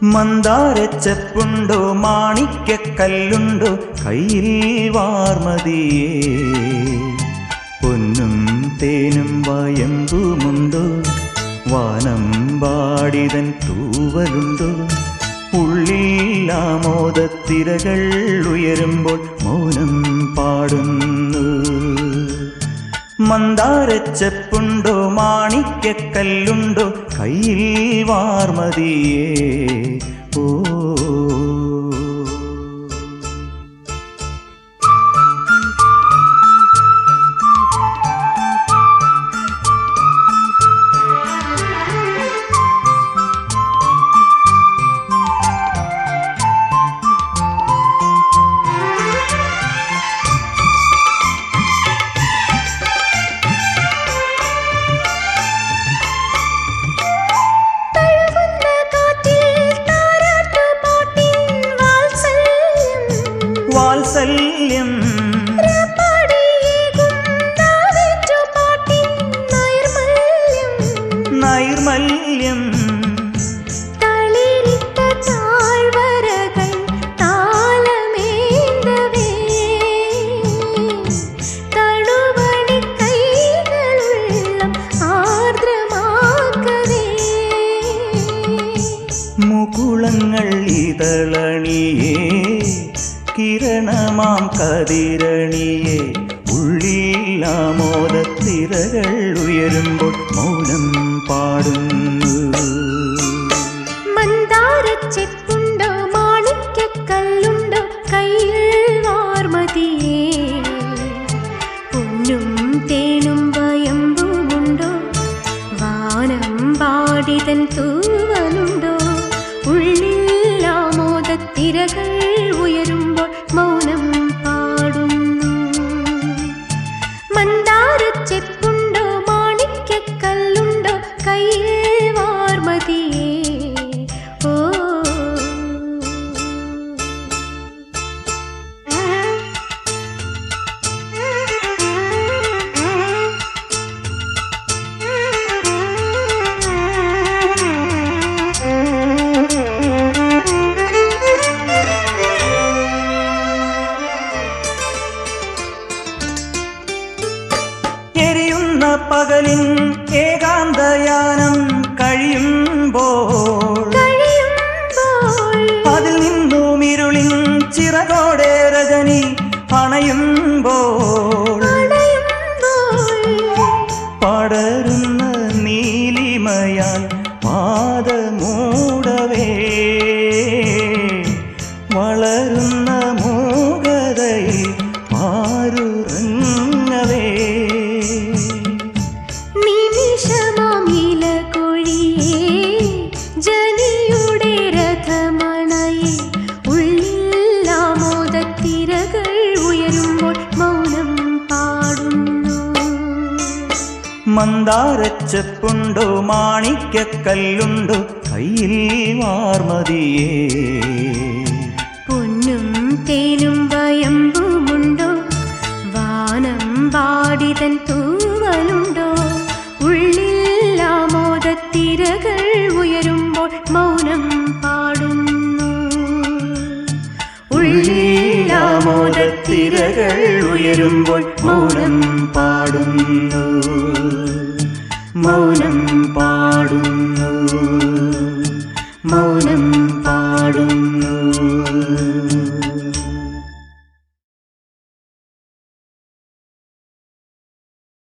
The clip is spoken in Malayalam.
മന്ദാരച്ചെപ്പുണ്ടോ മാണിക്യക്കല്ലുണ്ടോ കയ്യിൽ വാർമതിയേ? പൊന്നും തേനും വയമ്പുമുണ്ടോ? വാനമ്പാടിതൻ തൂവലുണ്ടോ? ഉള്ളിൽ ആമോദത്തിരകൾ ഉയരുമ്പോൾ മൗനം പാടുന്നു. മന്ദാരച്ചെപ്പുണ്ടോ മാണിക്യക്കല്ലുണ്ടോ കയ്യിൽ വാർമതിയേ? ഓ വാത്സല്യം നൈർമല്യം മുകുളങ്ങൾ ഇതളണിയേ കിരണമാം കതിരണിയെ ഉള്ളിൽ ആമോദത്തിരകൾ ഉയരുമ്പോൾ മൗനം പാടുന്നു. മന്ദാരച്ചെപ്പുണ്ടോ മാണിക്യക്കല്ലുണ്ടോ കയ്യിൽ വാർമതിയേ? പൊന്നും തേനും വയമ്പുമുണ്ടോ? വാനമ്പാടിതൻ തൂവലുണ്ടോ? ഉള്ളിൽ ആമോദത്തിരകൾ ഉയരുമ്പോൾ മൗനം പാടുന്നു. മന്ദാരച്ചെപ്പുണ്ടോ മാണിക്യക്കല്ലുണ്ടോ കയ്യിൽ വാർമതിയേ? ഓ എരിയുന്ന പകലിൻ ഏകാന്തയാനം കഴിയുമ്പോൾ അതിൽ നിന്നും ഇരുളിൻ ചിറകോടെ രജനി അണയുമ്പോൾ പടരുന്ന നീലിമയാൽ പാദമൂടവേ വളരുന്ന മൂകതയിൽ പാരുറങ്ങവേ ജനിയുടെ രഥമണയെ ഉള്ളിൽ ആമോദത്തിരകൾ ഉയരുമ്പോൾ മൗനം പാടുന്നു. മന്ദാരച്ചെപ്പുണ്ടോ മാണിക്യക്കല്ലുണ്ടോ കയ്യിൽ വാർമതിയേ? പൊന്നും തേനും വയമ്പുമുണ്ടോ? വാനമ്പാടിതൻ തൂവലുണ്ടോ? ഉള്ളിൽ ആമോദത്തിരകൾ ഉയരുമ്പോൾ മൗനം പാടുന്നു. ഉള്ളിൽ ആമോദത്തിരകൾ ഉയരുമ്പോൾ മൗനം പാടുന്നു. മൗനം പാടുന്നു. മൗനം പാടുന്നു.